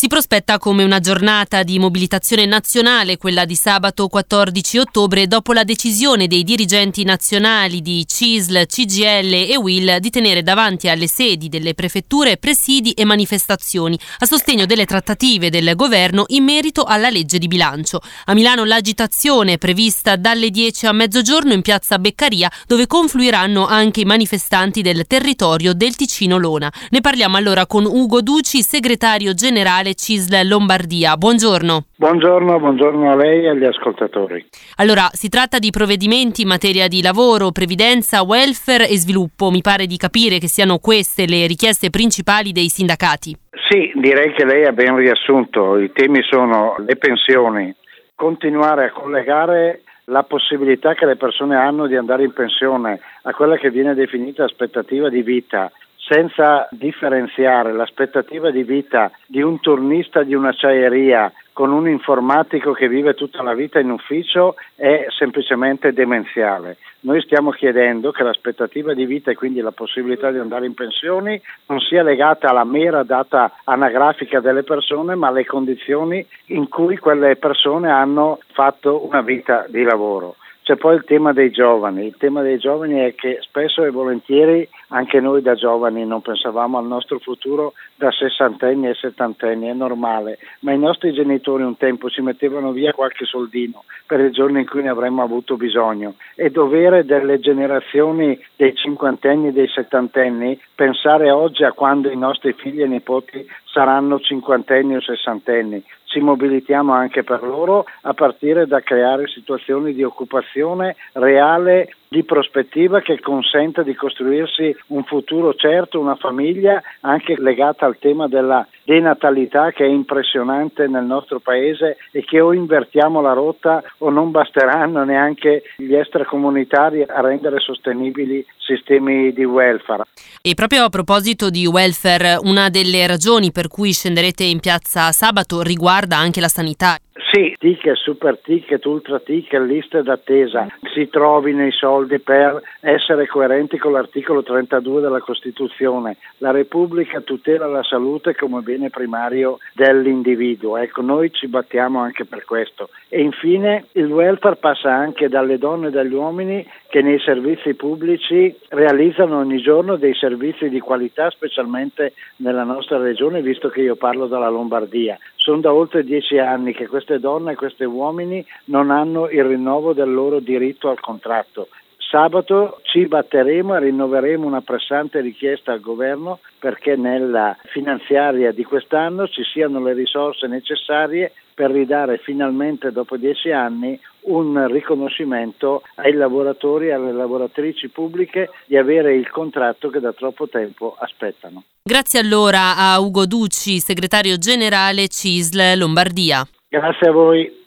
Si prospetta come una giornata di mobilitazione nazionale, quella di sabato 14 ottobre, dopo la decisione dei dirigenti nazionali di CISL, CGIL e UIL di tenere davanti alle sedi delle prefetture presidi e manifestazioni a sostegno delle trattative del governo in merito alla legge di bilancio. A Milano l'agitazione è prevista dalle 10 a mezzogiorno in piazza Beccaria, dove confluiranno anche i manifestanti del territorio del Ticino-Lona. Ne parliamo allora con Ugo Duci, segretario generale CISL Lombardia. Buongiorno. Buongiorno a lei e agli ascoltatori. Allora, si tratta di provvedimenti in materia di lavoro, previdenza, welfare e sviluppo. Mi pare di capire che siano queste le richieste principali dei sindacati. Sì, direi che lei ha ben riassunto. I temi sono le pensioni, continuare a collegare la possibilità che le persone hanno di andare in pensione a quella che viene definita aspettativa di vita, senza differenziare l'aspettativa di vita di un turnista di un'acciaieria con un informatico che vive tutta la vita in ufficio è semplicemente demenziale. Noi stiamo chiedendo che l'aspettativa di vita e quindi la possibilità di andare in pensioni non sia legata alla mera data anagrafica delle persone, ma alle condizioni in cui quelle persone hanno fatto una vita di lavoro. C'è poi il tema dei giovani. Il tema dei giovani è che spesso e volentieri anche noi da giovani non pensavamo al nostro futuro da sessantenni e settantenni, è normale, ma i nostri genitori un tempo ci mettevano via qualche soldino per il giorno in cui ne avremmo avuto bisogno. È dovere delle generazioni dei cinquantenni e dei settantenni pensare oggi a quando i nostri figli e nipoti saranno cinquantenni o sessantenni. Ci mobilitiamo anche per loro a partire da creare situazioni di occupazione reale, di prospettiva che consenta di costruirsi un futuro certo, una famiglia anche legata al tema della denatalità che è impressionante nel nostro paese e che o invertiamo la rotta o non basteranno neanche gli extracomunitari a rendere sostenibili sistemi di welfare. E proprio a proposito di welfare, una delle ragioni per cui scenderete in piazza sabato riguarda anche la sanità. Sì, ticket, super ticket, ultra ticket, liste d'attesa, si trovino i soldi per essere coerenti con l'articolo 32 della Costituzione. La Repubblica tutela la salute come bene primario dell'individuo. Ecco, noi ci battiamo anche per questo. E infine il welfare passa anche dalle donne e dagli uomini che nei servizi pubblici realizzano ogni giorno dei servizi di qualità, specialmente nella nostra regione, visto che io parlo dalla Lombardia. Sono da oltre 10 anni che queste donne e questi uomini non hanno il rinnovo del loro diritto al contratto. Sabato ci batteremo e rinnoveremo una pressante richiesta al governo perché nella finanziaria di quest'anno ci siano le risorse necessarie per ridare finalmente dopo 10 anni un riconoscimento ai lavoratori e alle lavoratrici pubbliche di avere il contratto che da troppo tempo aspettano. Grazie allora a Ugo Duci, segretario generale CISL Lombardia. Grazie a voi.